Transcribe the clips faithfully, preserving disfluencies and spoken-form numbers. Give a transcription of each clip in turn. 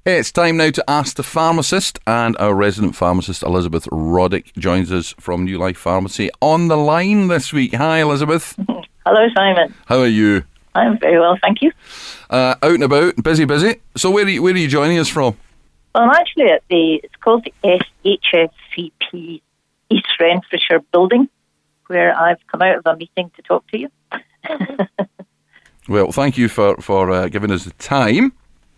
It's time now to Ask the Pharmacist, and our resident pharmacist Elizabeth Roddick joins us from New Life Pharmacy on the line this week. Hi, Elizabeth. Hello, Simon. How are you? I'm very well, thank you. Uh, out and about, busy, busy. So where are you, where are you joining us from? Well, I'm actually at the, it's called the H S C P East Renfrewshire building, where I've come out of a meeting to talk to you. Well, thank you for, for uh, giving us the time.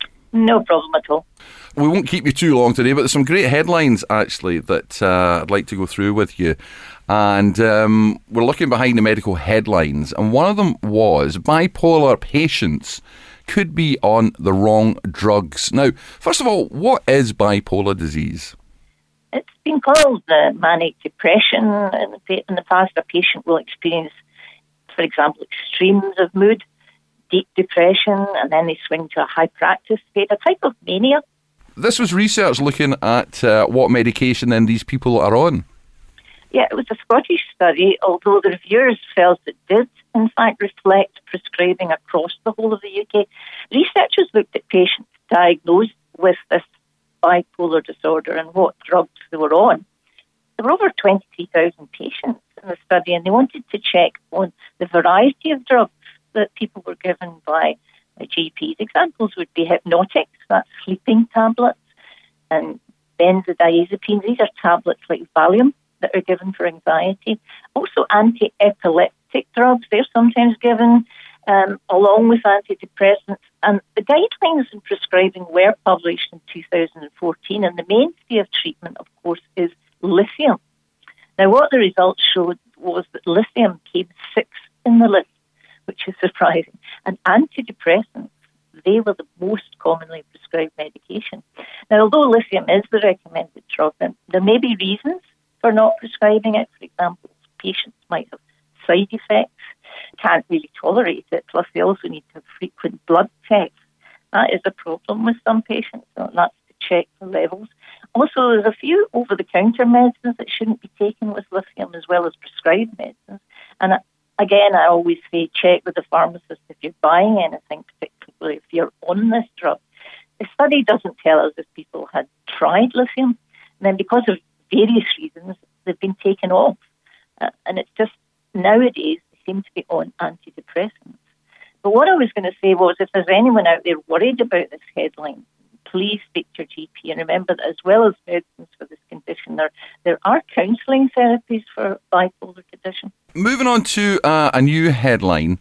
No problem at all. We won't keep you too long today, but there's some great headlines, actually, that uh, I'd like to go through with you. And um, we're looking behind the medical headlines, and one of them was bipolar patients could be on the wrong drugs. Now, first of all, what is bipolar disease? It's been called uh, manic depression. In the, in the past, a patient will experience, for example, extremes of mood, deep depression, and then they swing to a hyperactive state, a type of mania. This was research looking at uh, what medication then these people are on. Yeah, it was a Scottish study, although the reviewers felt it did, in fact, reflect prescribing across the whole of the U K. Researchers looked at patients diagnosed with this bipolar disorder and what drugs they were on. There were over twenty-three thousand patients in the study, and they wanted to check on the variety of drugs that people were given by G Ps. Examples would be hypnotics, that's sleeping tablets, and benzodiazepines. These are tablets like Valium that are given for anxiety. Also anti-epileptic drugs, they're sometimes given um, along with antidepressants. And the guidelines in prescribing were published in two thousand fourteen, and the mainstay of treatment, of course, is lithium. Now, what the results showed was that lithium came sixth in the list, which is surprising. And antidepressants, they were the most commonly prescribed medication. Now, although lithium is the recommended drug, then there may be reasons for not prescribing it. For example, patients might have side effects, can't really tolerate it, plus they also need to have frequent blood tests. That is a problem with some patients, so that's to check the levels. Also, there's a few over-the-counter medicines that shouldn't be taken with lithium, as well as prescribed medicines. And again, I always say check with the pharmacist if you're buying anything, particularly if you're on this drug. The study doesn't tell us if people had tried lithium, and then because of various reasons, they've been taken off. Uh, and it's just nowadays they seem to be on antidepressants. But what I was going to say was, if there's anyone out there worried about this headline, please speak to your G P, and remember that as well as medicines for this condition, there, there are counselling therapies for bipolar condition. Moving on to uh, a new headline,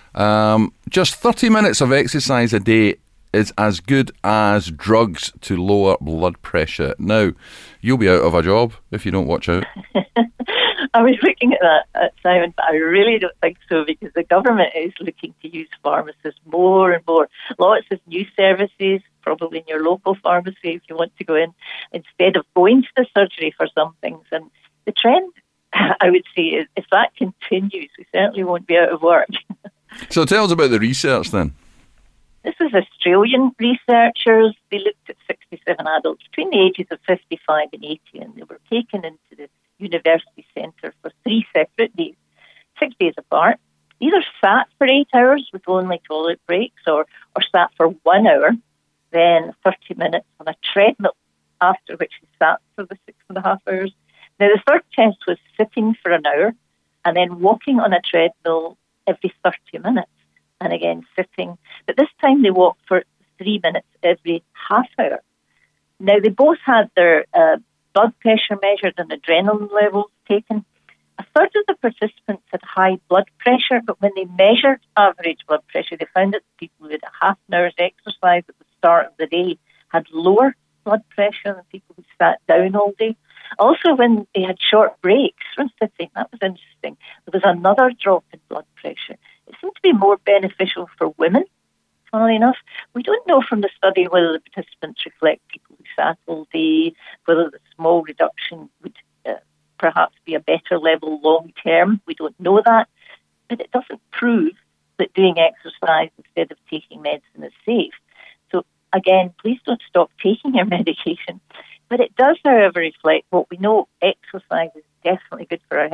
um, just thirty minutes of exercise a day is as good as drugs to lower blood pressure. Now, you'll be out of a job if you don't watch out. I was looking at that, uh, Simon, but I really don't think so, because the government is looking to use pharmacists more and more. Lots of new services, probably in your local pharmacy if you want to go in, instead of going to the surgery for some things. And the trend, I would say, is if that continues, we certainly won't be out of work. So tell us about the research then. This was Australian researchers. They looked at sixty-seven adults between the ages of fifty-five and eighty, and they were taken into the university centre for three separate days, six days apart. Either sat for eight hours with only toilet breaks, or, or sat for one hour, then thirty minutes on a treadmill, after which they sat for the six and a half hours. Now, the third test was sitting for an hour and then walking on a treadmill every thirty minutes, and again sitting. But this time they walked for three minutes every half hour. Now, they both had their uh, blood pressure measured and adrenaline levels taken. A third of the participants had high blood pressure, but when they measured average blood pressure, they found that the people who had a half an hour's exercise at the start of the day had lower blood pressure than people who sat down all day. Also, when they had short breaks from sitting, that was interesting, there was another drop in blood pressure. It seemed to be more beneficial for women, funnily enough. We don't know from the study whether the participants reflect people who sat all day, whether the small reduction would uh, perhaps be a better level long term. We don't know that, but it doesn't prove that doing exercise instead of taking medicine is safe. So again, please don't stop taking your medication. But it does, however, reflect what we know: exercise is definitely good for our health.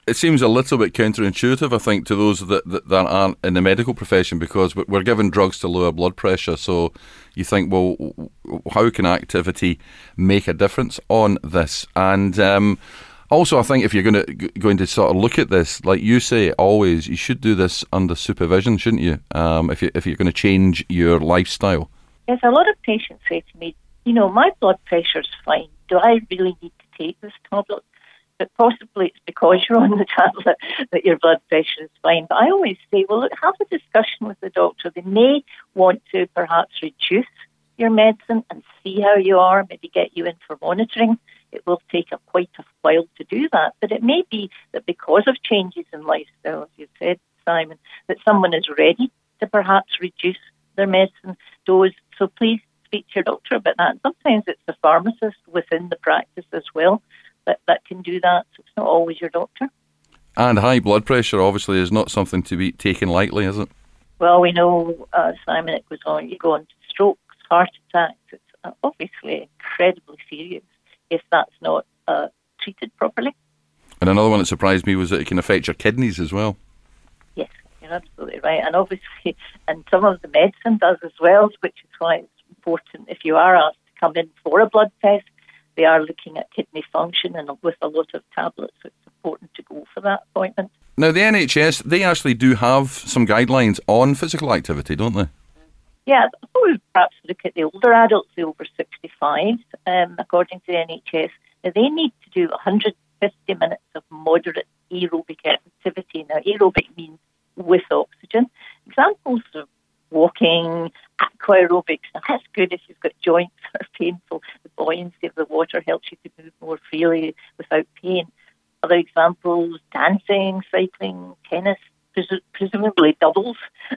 It seems a little bit counterintuitive, I think, to those that, that, that aren't in the medical profession, because we're given drugs to lower blood pressure. So you think, well, how can activity make a difference on this? And um, also, I think if you're going to going to sort of look at this, like you say, always, you should do this under supervision, shouldn't you? Um, if you if you're going to change your lifestyle. Yes, a lot of patients say to me, you know, my blood pressure's fine. Do I really need to take this tablet? But possibly it's because you're on the tablet that your blood pressure is fine. But I always say, well, look, have a discussion with the doctor. They may want to perhaps reduce your medicine and see how you are, maybe get you in for monitoring. It will take a quite a while to do that. But it may be that because of changes in lifestyle, as you said, Simon, that someone is ready to perhaps reduce their medicine dose. So please speak to your doctor about that. Sometimes it's the pharmacist within the practice as well that, that can do that. So it's not always your doctor. And high blood pressure obviously is not something to be taken lightly, is it? Well, we know, uh, Simon, it goes on. You go on to strokes, heart attacks. It's uh, obviously incredibly serious if that's not uh, treated properly. And another one that surprised me was that it can affect your kidneys as well. Yes, you're absolutely right. And obviously, and some of the medicine does as well, which is why it's important if you are asked to come in for a blood test. They are looking at kidney function and with a lot of tablets, so it's important to go for that appointment. Now, the N H S, they actually do have some guidelines on physical activity, don't they? Yeah, I thought we would perhaps look at the older adults, the over sixty-five. Um, according to the N H S, they need to do one hundred fifty minutes of moderate aerobic activity. Now, aerobic means with oxygen. Examples of walking, aqua aerobics. Now, that's good if you've got joints that are painful. The buoyancy of the water helps you to move more freely without pain. Other examples, dancing, cycling, tennis, pres- presumably doubles,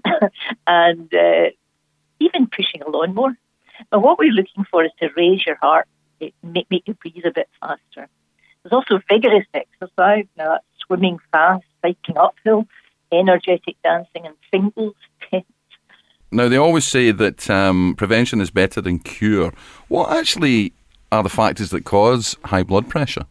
and uh, even pushing a lawnmower. But what we're looking for is to raise your heart, it, make, make you breathe a bit faster. There's also vigorous exercise. Now, that's swimming fast, cycling uphill, energetic dancing, and singles, tennis. Now, they always say that um, prevention is better than cure. What actually are the factors that cause high blood pressure?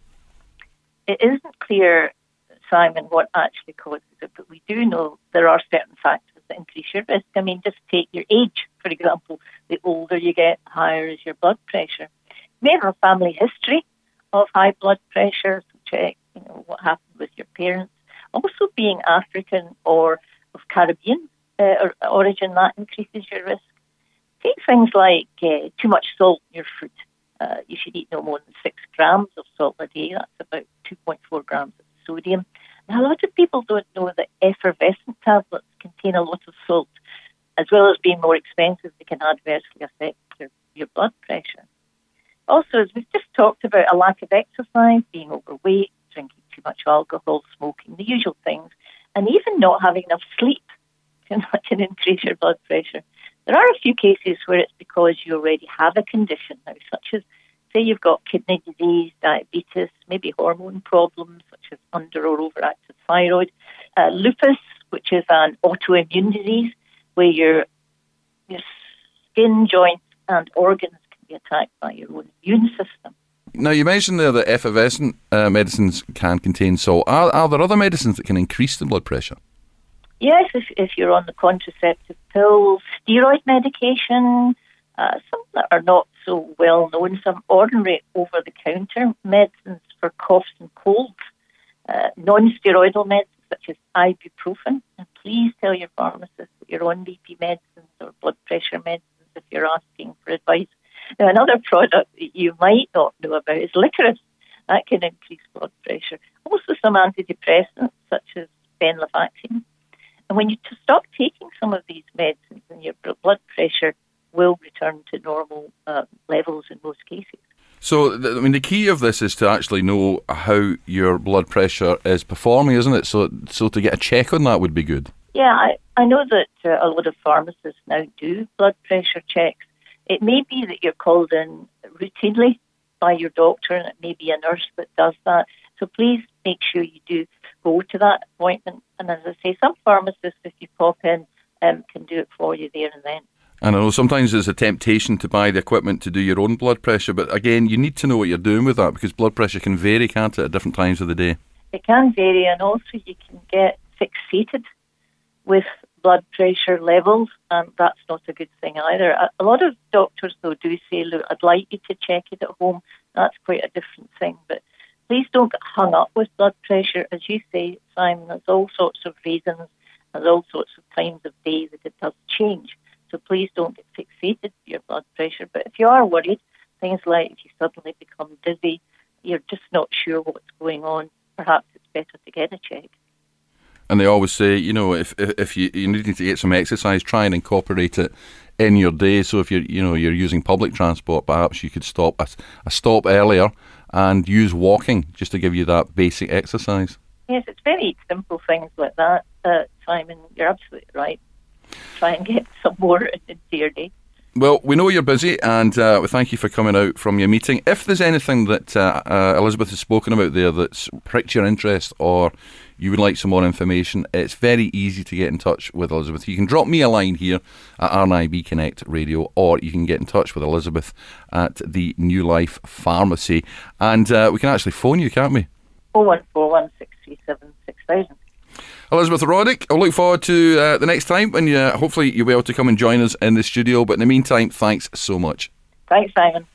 It isn't clear, Simon, what actually causes it, but we do know there are certain factors that increase your risk. I mean, just take your age, for example. The older you get, higher is your blood pressure. You may have a family history of high blood pressure, so check, you know, what happened with your parents. Also, being African or of Caribbean uh, origin, that increases your risk. Take things like uh, too much salt in your food. Uh, you should eat no more than six grams of salt a day. That's about two point four grams of sodium. Now, a lot of people don't know that effervescent tablets contain a lot of salt. As well as being more expensive, they can adversely affect your, your blood pressure. Also, as we've just talked about, a lack of exercise, being overweight, drinking too much alcohol, smoking, the usual things, and even not having enough sleep can, can increase your blood pressure. There are a few cases where it's because you already have a condition now, such as, say, you've got kidney disease, diabetes, maybe hormone problems, such as under or overactive thyroid, uh, lupus, which is an autoimmune disease, where your, your skin, joints, and organs can be attacked by your own immune system. Now, you mentioned there that effervescent uh, medicines can contain salt. Are, are there other medicines that can increase the blood pressure? Yes, if, if you're on the contraceptive pills, steroid medication, uh, some that are not so well known, some ordinary over-the-counter medicines for coughs and colds, uh, non-steroidal medicines such as ibuprofen. And please tell your pharmacist that you're on B P medicines or blood pressure medicines if you're asking for advice. Now, another product that you might not know about is licorice. That can increase blood pressure. Also, some antidepressants such as venlafaxine. And when you to stop taking some of these medicines, then your blood pressure will return to normal uh, levels in most cases. So, I mean, the key of this is to actually know how your blood pressure is performing, isn't it? So, so to get a check on that would be good. Yeah, I, I know that uh, a lot of pharmacists now do blood pressure checks. It may be that you're called in routinely by your doctor, and it may be a nurse that does that. So please make sure you do go to that appointment. And as I say, some pharmacists, if you pop in, um, can do it for you there and then. And I know sometimes there's a temptation to buy the equipment to do your own blood pressure, but again, you need to know what you're doing with that because blood pressure can vary, can't it, at different times of the day? It can vary, and also you can get fixated with blood pressure levels, and that's not a good thing either. A, a lot of doctors, though, do say, look, I'd like you to check it at home. That's quite a different thing. But please don't get hung up with blood pressure. As you say, Simon, there's all sorts of reasons, there's all sorts of times of day that it does change. So please don't get fixated with your blood pressure. But if you are worried, things like if you suddenly become dizzy, you're just not sure what's going on, perhaps it's better to get a check. And they always say, you know, if if, if you, you need to get some exercise, try and incorporate it in your day. So if you're, you know, you're using public transport, perhaps you could stop a, a stop earlier and use walking just to give you that basic exercise. Yes, it's very simple things like that, uh, Simon. You're absolutely right. Try and get some more into your day. Well, we know you're busy, and uh, we thank you for coming out from your meeting. If there's anything that uh, uh, Elizabeth has spoken about there that's pricked your interest, or you would like some more information, it's very easy to get in touch with Elizabeth. You can drop me a line here at R N I B Connect Radio, or you can get in touch with Elizabeth at the New Life Pharmacy. And uh, we can actually phone you, can't we? oh one four one, six three seven, six thousand. Elizabeth Roddick, I look forward to uh, the next time, and uh, hopefully you'll be able to come and join us in the studio. But in the meantime, thanks so much. Thanks, Simon.